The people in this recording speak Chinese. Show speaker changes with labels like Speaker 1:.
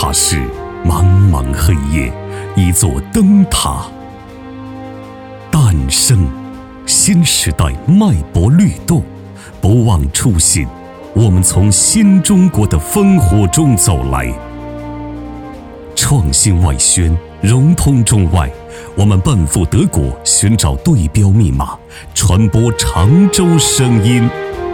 Speaker 1: 它是茫茫黑夜，一座灯塔。诞生，新时代脉搏律动，不忘初心，我们从新中国的烽火中走来。创新外宣，融通中外，我们奔赴德国寻找对标密码，传播常州声音。